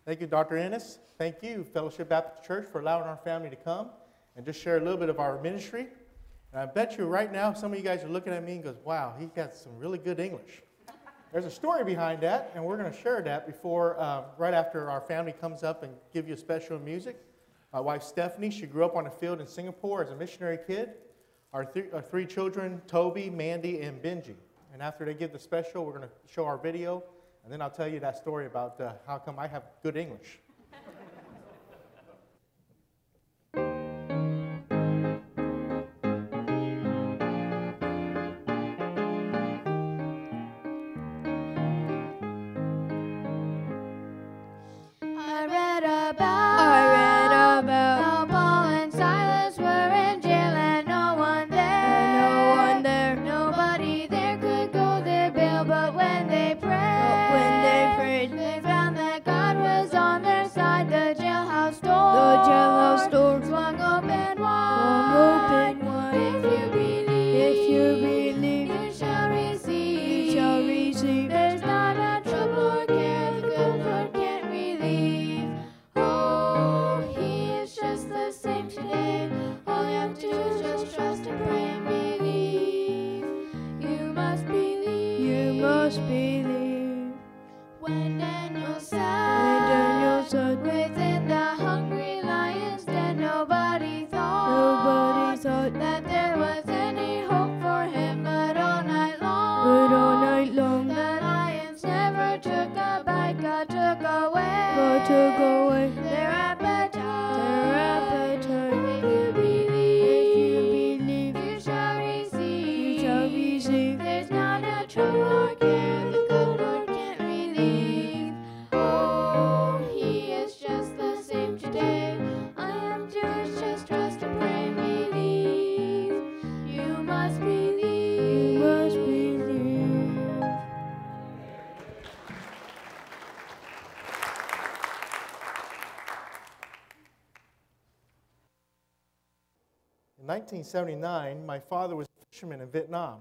Thank you, Dr. Ennis. Thank you, Fellowship Baptist Church, for allowing our family to come and just share a little bit of our ministry. And I bet you right now some of you guys are looking at me and goes, wow, he's got some really good English. There's a story behind that, and we're going to share that right after our family comes up and give you a special music. My wife, Stephanie, she grew up on the field in Singapore as a missionary kid. Our three children, Toby, Mandy, and Benji. And after they give the special, we're going to show our video, and then I'll tell you that story about how come I have good English. In 1979, my father was a fisherman in Vietnam,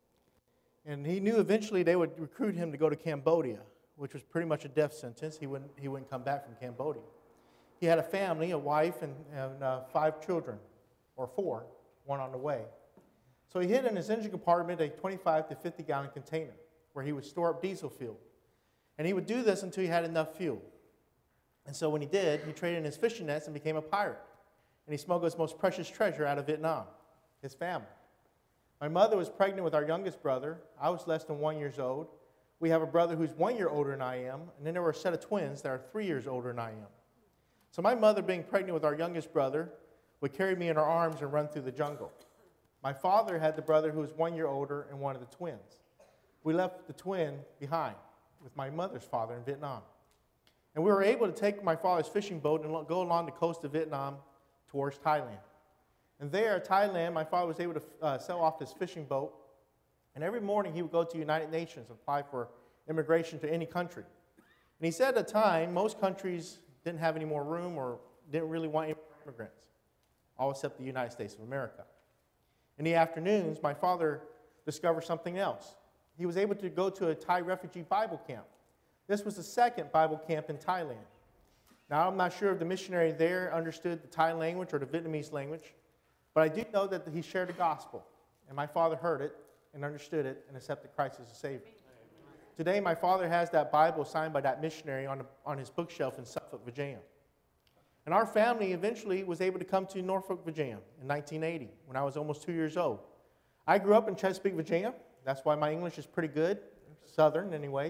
and he knew eventually they would recruit him to go to Cambodia, which was pretty much a death sentence. He wouldn't come back from Cambodia. He had a family, a wife, and 5 children, or 4, one on the way. So he hid in his engine compartment a 25 to 50-gallon container where he would store up diesel fuel. And he would do this until he had enough fuel. And so when he did, he traded in his fishing nets and became a pirate. And he smuggled his most precious treasure out of Vietnam, his family. My mother was pregnant with our youngest brother. I was less than 1 year old. We have a brother who's 1 year older than I am, and then there were a set of twins that are 3 years older than I am. So my mother, being pregnant with our youngest brother, would carry me in her arms and run through the jungle. My father had the brother who was 1 year older and one of the twins. We left the twin behind with my mother's father in Vietnam. And we were able to take my father's fishing boat and go along the coast of Vietnam towards Thailand. And there, Thailand, my father was able to sell off his fishing boat. And every morning he would go to the United Nations and apply for immigration to any country. And he said at the time, most countries didn't have any more room or didn't really want any immigrants, all except the United States of America. In the afternoons, my father discovered something else. He was able to go to a Thai refugee Bible camp. This was the second Bible camp in Thailand. Now, I'm not sure if the missionary there understood the Thai language or the Vietnamese language, but I do know that he shared the gospel, and my father heard it and understood it and accepted Christ as a Savior. Today, my father has that Bible signed by that missionary on his bookshelf in Suffolk, Virginia. And our family eventually was able to come to Norfolk, Virginia in 1980 when I was almost 2 years old. I grew up in Chesapeake, Virginia. That's why my English is pretty good, Southern anyways.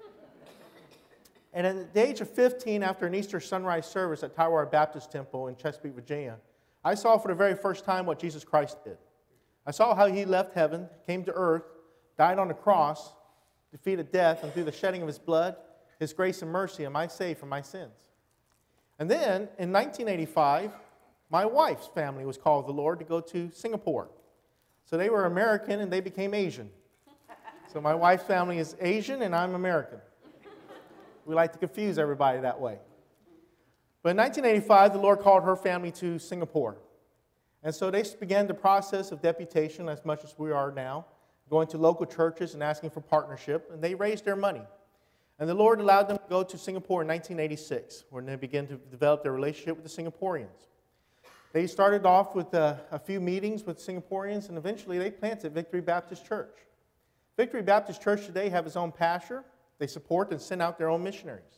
And at the age of 15, after an Easter sunrise service at Taiwan Baptist Temple in Chesapeake, Virginia, I saw for the very first time what Jesus Christ did. I saw how he left heaven, came to earth, died on the cross, defeated death, and through the shedding of his blood, his grace and mercy, am I saved from my sins. And then, in 1985, my wife's family was called of the Lord to go to Singapore. So they were American, and they became Asian. So my wife's family is Asian, and I'm American. We like to confuse everybody that way. But in 1985, the Lord called her family to Singapore. And so they began the process of deputation, as much as we are now, going to local churches and asking for partnership, and they raised their money. And the Lord allowed them to go to Singapore in 1986, when they began to develop their relationship with the Singaporeans. They started off with a few meetings with Singaporeans, and eventually they planted Victory Baptist Church. Victory Baptist Church today have its own pastor. They support and send out their own missionaries.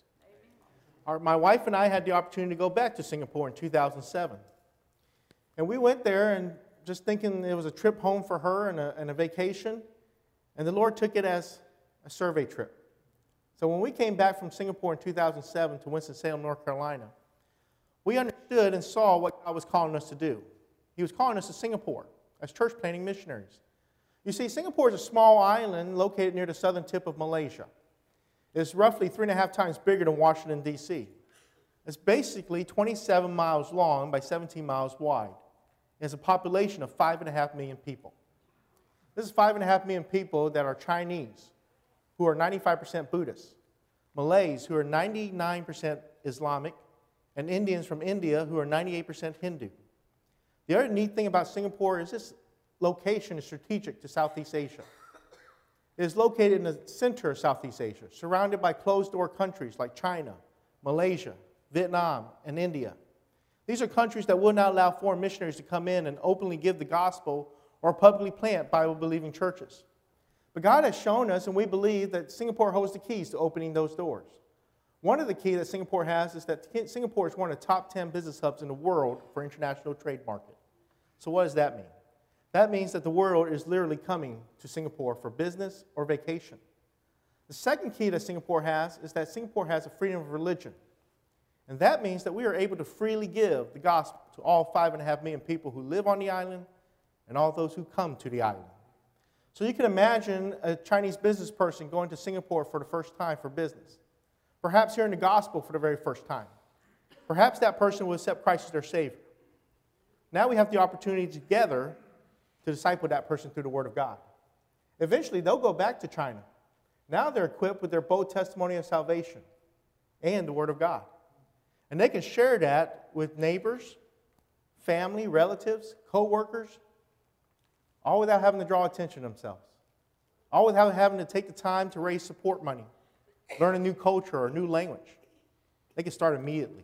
My wife and I had the opportunity to go back to Singapore in 2007. And we went there and just thinking it was a trip home for her and a vacation. And the Lord took it as a survey trip. So when we came back from Singapore in 2007 to Winston-Salem, North Carolina, we understood and saw what God was calling us to do. He was calling us to Singapore as church planting missionaries. You see, Singapore is a small island located near the southern tip of Malaysia. It's roughly 3.5 times bigger than Washington, D.C. It's basically 27 miles long by 17 miles wide. It has a population of 5.5 million people. This is 5.5 million people that are Chinese, who are 95% Buddhist, Malays, who are 99% Islamic, and Indians from India, who are 98% Hindu. The other neat thing about Singapore is this location is strategic to Southeast Asia. It is located in the center of Southeast Asia, surrounded by closed-door countries like China, Malaysia, Vietnam, and India. These are countries that will not allow foreign missionaries to come in and openly give the gospel or publicly plant Bible-believing churches. But God has shown us, and we believe, that Singapore holds the keys to opening those doors. One of the keys that Singapore has is that Singapore is one of the top 10 business hubs in the world for international trade market. So what does that mean? That means that the world is literally coming to Singapore for business or vacation. The second key that Singapore has is that Singapore has a freedom of religion. And that means that we are able to freely give the gospel to all 5.5 million people who live on the island and all those who come to the island. So you can imagine a Chinese business person going to Singapore for the first time for business. Perhaps hearing the gospel for the very first time. Perhaps that person will accept Christ as their Savior. Now we have the opportunity together to disciple that person through the Word of God. Eventually, they'll go back to China. Now they're equipped with their bold testimony of salvation and the Word of God. And they can share that with neighbors, family, relatives, co-workers, all without having to draw attention to themselves. All without having to take the time to raise support money, learn a new culture or a new language. They can start immediately.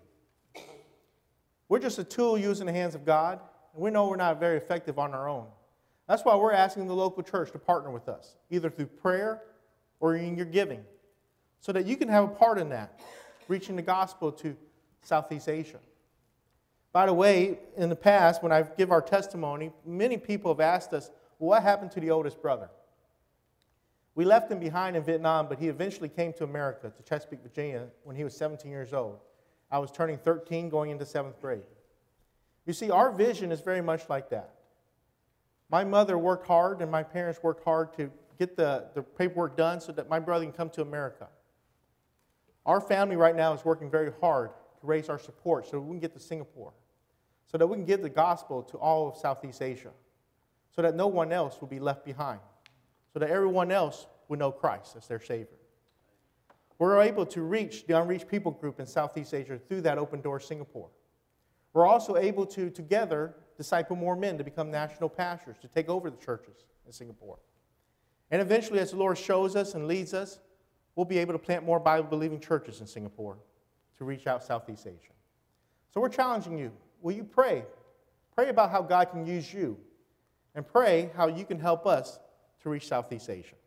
We're just a tool used in the hands of God, and we know we're not very effective on our own. That's why we're asking the local church to partner with us, either through prayer or in your giving, so that you can have a part in that, reaching the gospel to Southeast Asia. By the way, in the past, when I give our testimony, many people have asked us, well, what happened to the oldest brother? We left him behind in Vietnam, but he eventually came to America, to Chesapeake, Virginia, when he was 17 years old. I was turning 13, going into 7th grade. You see, our vision is very much like that. My mother worked hard, and my parents worked hard to get the paperwork done so that my brother can come to America. Our family right now is working very hard to raise our support so that we can get to Singapore, so that we can give the gospel to all of Southeast Asia, so that no one else will be left behind, so that everyone else will know Christ as their Savior. We're able to reach the unreached people group in Southeast Asia through that Open Door Singapore. We're also able to, together, disciple more men to become national pastors, to take over the churches in Singapore. And eventually, as the Lord shows us and leads us, we'll be able to plant more Bible-believing churches in Singapore to reach out Southeast Asia. So we're challenging you. Will you pray? Pray about how God can use you. And pray how you can help us to reach Southeast Asia.